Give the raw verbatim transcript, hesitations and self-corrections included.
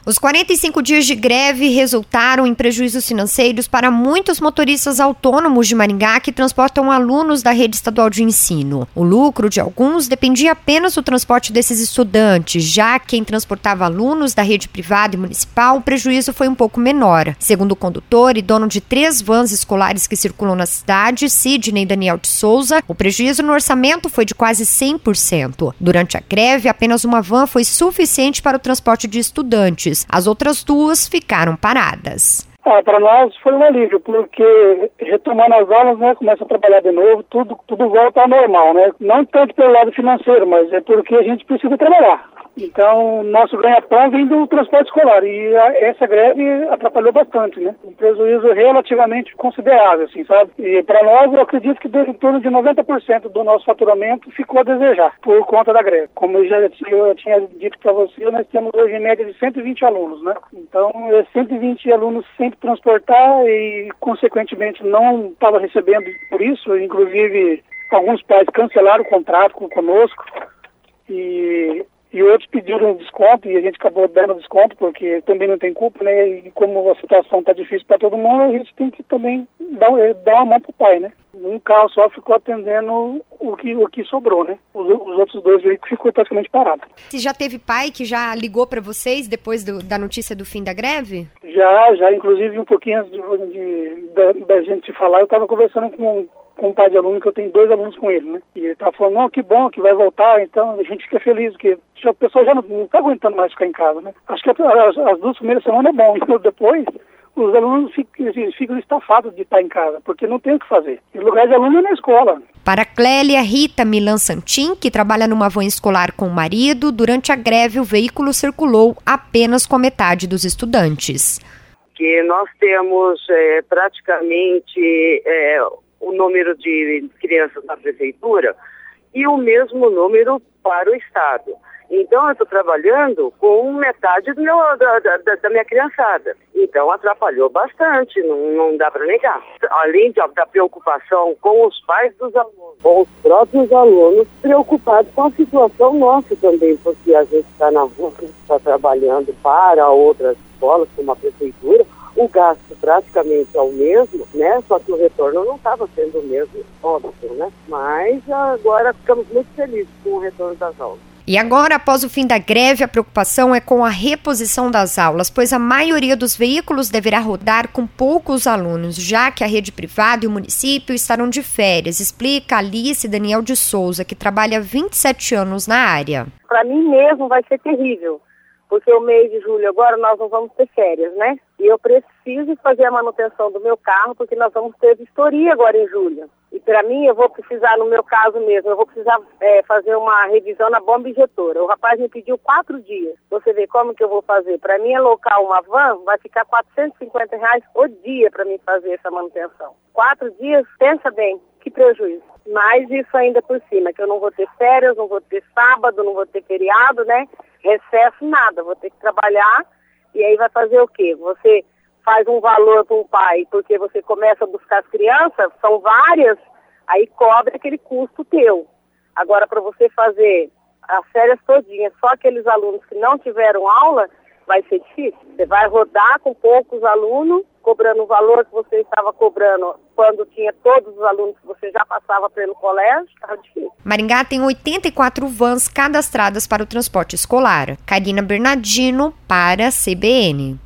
Os quarenta e cinco dias de greve resultaram em prejuízos financeiros para muitos motoristas autônomos de Maringá que transportam alunos da rede estadual de ensino. O lucro de alguns dependia apenas do transporte desses estudantes, já quem transportava alunos da rede privada e municipal, o prejuízo foi um pouco menor. Segundo o condutor e dono de três vans escolares que circulam na cidade, Sidney Daniel de Souza, o prejuízo no orçamento foi de quase cem por cento. Durante a greve, apenas uma van foi suficiente para o transporte de estudantes. As outras duas ficaram paradas. Ah, para nós foi um alívio, porque retomando as aulas, né, começa a trabalhar de novo, tudo, tudo volta ao normal, né? Não tanto pelo lado financeiro, mas é porque a gente precisa trabalhar. Então, nosso ganha-pão vem do transporte escolar e a, essa greve atrapalhou bastante, né? Um prejuízo relativamente considerável, assim, sabe? E para nós, eu acredito que em torno de noventa por cento do nosso faturamento ficou a desejar por conta da greve. Como eu já eu tinha dito para você, nós temos hoje em média de cento e vinte alunos, né? Então, é cento e vinte alunos sem transportar e, consequentemente, não estava recebendo por isso. Inclusive, alguns pais cancelaram o contrato conosco e... E outros pediram desconto e a gente acabou dando desconto porque também não tem culpa, né? E como a situação está difícil para todo mundo, a gente tem que também dar, dar uma mão pro pai, né? Um carro só ficou atendendo o que, o que sobrou, né? Os, os outros dois veículos ficou praticamente parado. Você já teve pai que já ligou para vocês depois do, da notícia do fim da greve? Já, já. Inclusive um pouquinho antes de, de, da, da gente falar, eu estava conversando com com um pai de aluno, que eu tenho dois alunos com ele, né? E ele tá falando, não, que bom que vai voltar, então a gente fica feliz, porque a pessoa já não, não tá aguentando mais ficar em casa, né? Acho que as, as duas primeiras semanas é bom, então depois os alunos ficam, ficam estafados de estar em casa, porque não tem o que fazer. E o lugar de aluno é na escola. Para Clélia Rita Milan Santin, que trabalha numa van escolar com o marido, durante a greve o veículo circulou apenas com metade dos estudantes. Que nós temos é, praticamente... É, o número de crianças na prefeitura e o mesmo número para o estado. Então, eu estou trabalhando com metade do meu, da, da, da minha criançada. Então, atrapalhou bastante, não, não dá para negar. Além de, da preocupação com os pais dos alunos, com os próprios alunos, preocupados com a situação nossa também, porque a gente está na rua, está trabalhando para outras escolas, como a prefeitura, o gasto praticamente é o mesmo, né? Só que o retorno não estava sendo o mesmo, óbvio, né? Mas agora ficamos muito felizes com o retorno das aulas. E agora, após o fim da greve, a preocupação é com a reposição das aulas, pois a maioria dos veículos deverá rodar com poucos alunos, já que a rede privada e o município estarão de férias, explica Alice Daniel de Souza, que trabalha há vinte e sete anos na área. Para mim mesmo vai ser terrível, porque o mês de julho agora nós não vamos ter férias, né? E eu preciso fazer a manutenção do meu carro, porque nós vamos ter vistoria agora em julho. E para mim, eu vou precisar, no meu caso mesmo, eu vou precisar é, fazer uma revisão na bomba injetora. O rapaz me pediu quatro dias. Você vê como que eu vou fazer? Para mim, alocar uma van vai ficar quatrocentos e cinquenta reais o dia para mim fazer essa manutenção. Quatro dias, pensa bem, que prejuízo. Mas isso ainda por cima, que eu não vou ter férias, não vou ter sábado, não vou ter feriado, né? Recesso, nada. Vou ter que trabalhar e aí vai fazer o quê? Você faz um valor para um pai, porque você começa a buscar as crianças, são várias, aí cobra aquele custo teu. Agora, para você fazer as férias todinhas, só aqueles alunos que não tiveram aula, vai ser difícil. Você vai rodar com poucos alunos, cobrando o valor que você estava cobrando quando tinha todos os alunos que você já passava pelo colégio, estava difícil. Maringá tem oitenta e quatro vans cadastradas para o transporte escolar. Karina Bernardino, para a C B N.